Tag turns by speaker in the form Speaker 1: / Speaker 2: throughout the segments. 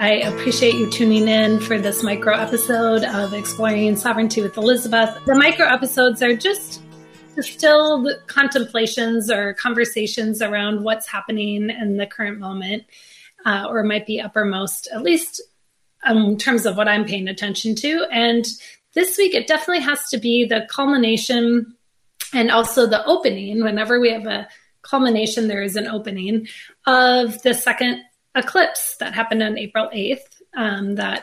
Speaker 1: I appreciate you tuning in for this micro episode of Exploring Sovereignty with Elizabeth. The micro episodes are just distilled contemplations or conversations around what's happening in the current moment, or might be uppermost, at least in terms of what I'm paying attention to. And this week, it definitely has to be the culmination and also the opening. Whenever we have a culmination, there is an opening of the second eclipse that happened on April 8th. That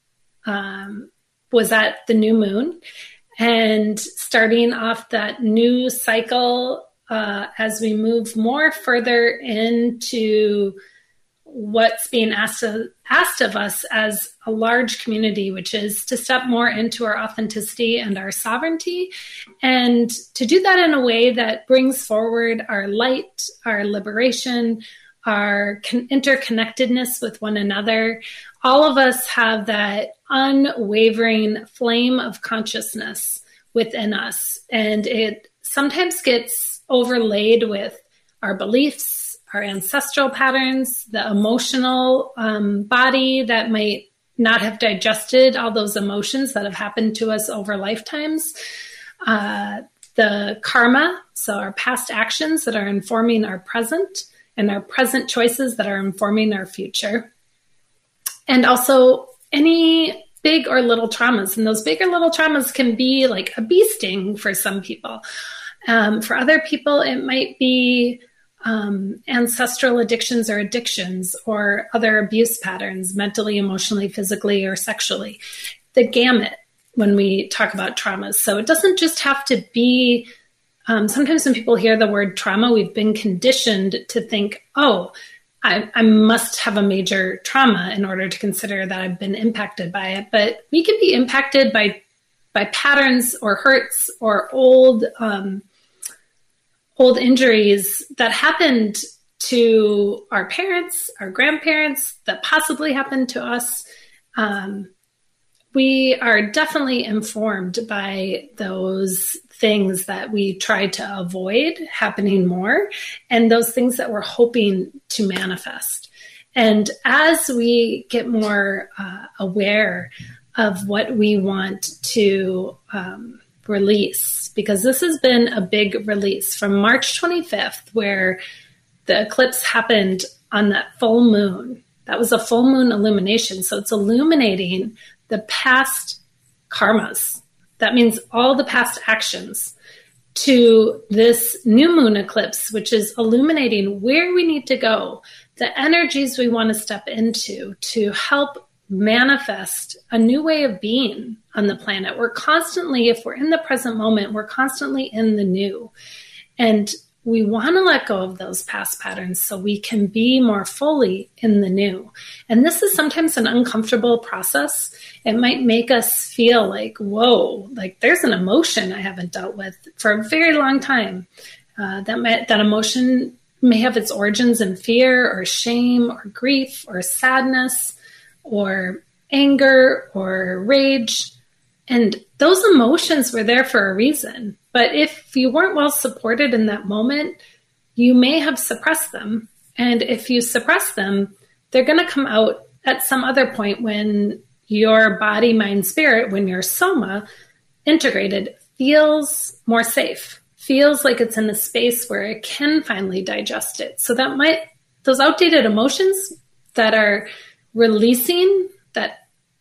Speaker 1: was at the new moon, and starting off that new cycle as we move more further into what's being asked of us as a large community, which is to step more into our authenticity and our sovereignty, and to do that in a way that brings forward our light, our liberation, our interconnectedness with one another. All of us have that unwavering flame of consciousness within us, and it sometimes gets overlaid with our beliefs, our ancestral patterns, the emotional body that might not have digested all those emotions that have happened to us over lifetimes, the karma, so our past actions that are informing our present, and our present choices that are informing our future. And also any big or little traumas. And those big or little traumas can be like a bee sting for some people. For other people, it might be ancestral addictions or other abuse patterns, mentally, emotionally, physically, or sexually. The gamut when we talk about traumas. So it doesn't just have to be, sometimes when people hear the word trauma, we've been conditioned to think, oh, I must have a major trauma in order to consider that I've been impacted by it. But we can be impacted by patterns or hurts or old injuries that happened to our parents, our grandparents, that possibly happened to us. We are definitely informed by those things that we try to avoid happening more, and those things that we're hoping to manifest. And as we get more aware of what we want to release, because this has been a big release from March 25th, where the eclipse happened on that full moon. That was a full moon illumination. So it's illuminating the past karmas. That means all the past actions, to this new moon eclipse, which is illuminating where we need to go, the energies we want to step into to help manifest a new way of being on the planet. We're constantly, if we're in the present moment, we're constantly in the new. And we want to let go of those past patterns so we can be more fully in the new. And this is sometimes an uncomfortable process. It might make us feel like, whoa, like there's an emotion I haven't dealt with for a very long time. That emotion may have its origins in fear or shame or grief or sadness or anger or rage. And those emotions were there for a reason. But if you weren't well supported in that moment, you may have suppressed them. And if you suppress them, they're going to come out at some other point when your body, mind, spirit, when your soma integrated, feels more safe, feels like it's in a space where it can finally digest it. So those outdated emotions that are releasing, that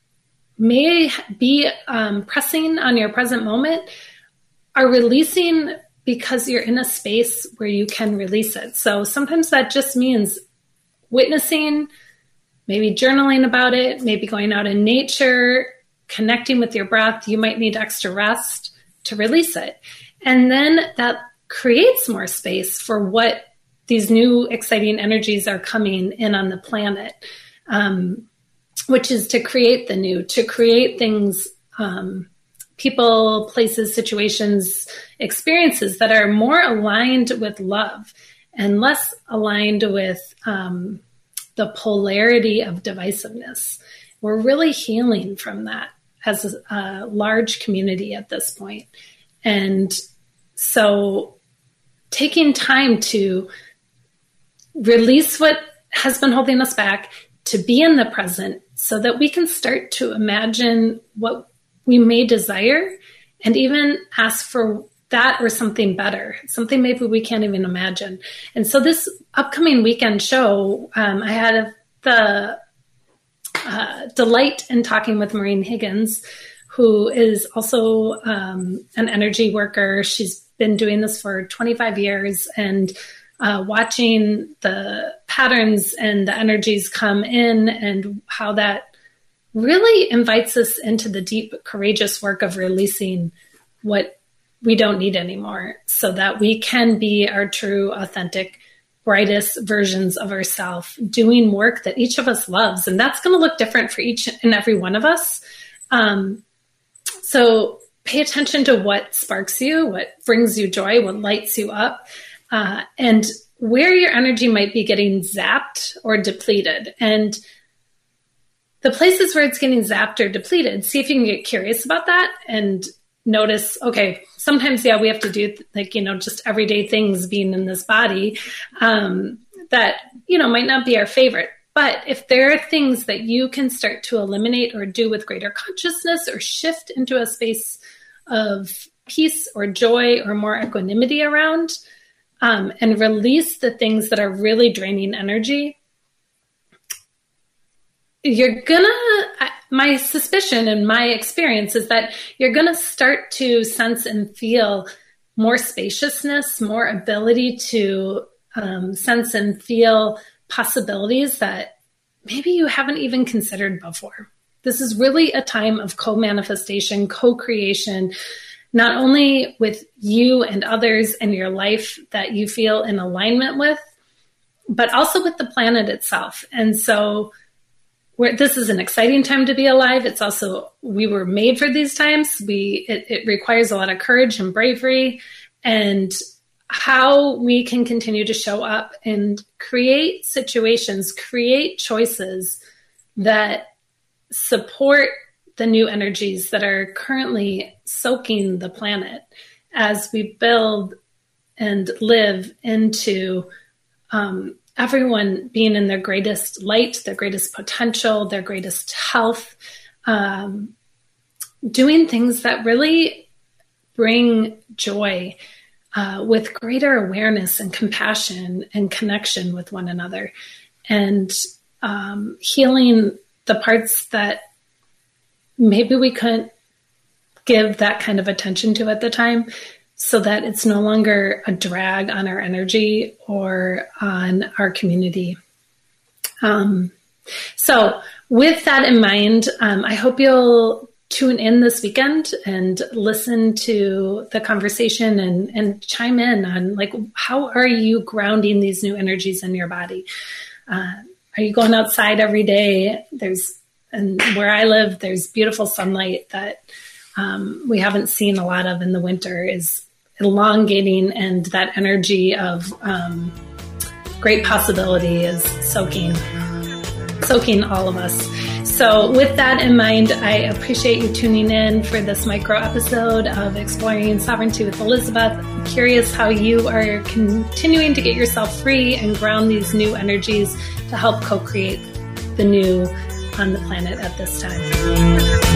Speaker 1: may be pressing on your present moment, are releasing because you're in a space where you can release it. So sometimes that just means witnessing, maybe journaling about it, maybe going out in nature, connecting with your breath. You might need extra rest to release it. And then that creates more space for what these new exciting energies are coming in on the planet, which is to create the new, to create things, people, places, situations, experiences that are more aligned with love and less aligned with the polarity of divisiveness. We're really healing from that as a large community at this point. And so taking time to release what has been holding us back, to be in the present so that we can start to imagine what we may desire and even ask for that or something better, something maybe we can't even imagine. And so this upcoming weekend show, I had the delight in talking with Maureen Higgins, who is also an energy worker. She's been doing this for 25 years, and watching the patterns and the energies come in and how that really invites us into the deep, courageous work of releasing what we don't need anymore so that we can be our true, authentic, brightest versions of ourselves, doing work that each of us loves. And that's going to look different for each and every one of us. So pay attention to what sparks you, what brings you joy, what lights you up, and where your energy might be getting zapped or depleted. And the places where it's getting zapped or depleted, see if you can get curious about that and notice, okay, sometimes, we have to do just everyday things being in this body that, might not be our favorite. But if there are things that you can start to eliminate or do with greater consciousness or shift into a space of peace or joy or more equanimity around, and release the things that are really draining energy, my suspicion and my experience is that you're going to start to sense and feel more spaciousness, more ability to sense and feel possibilities that maybe you haven't even considered before. This is really a time of co-manifestation, co-creation, not only with you and others in your life that you feel in alignment with, but also with the planet itself. And so this is an exciting time to be alive. It's also, we were made for these times. It requires a lot of courage and bravery, and how we can continue to show up and create situations, create choices that support the new energies that are currently soaking the planet as we build and live into everyone being in their greatest light, their greatest potential, their greatest health, doing things that really bring joy with greater awareness and compassion and connection with one another, and healing the parts that maybe we couldn't give that kind of attention to at the time, so that it's no longer a drag on our energy or on our community. So with that in mind, I hope you'll tune in this weekend and listen to the conversation and chime in on, like, how are you grounding these new energies in your body? Are you going outside every day? And where I live, there's beautiful sunlight that we haven't seen a lot of in the winter, is elongating, and that energy of great possibility is soaking all of us. So with that in mind, I appreciate you tuning in for this micro episode of Exploring Sovereignty with Elizabeth. I'm curious how you are continuing to get yourself free and ground these new energies to help co-create the new on the planet at this time.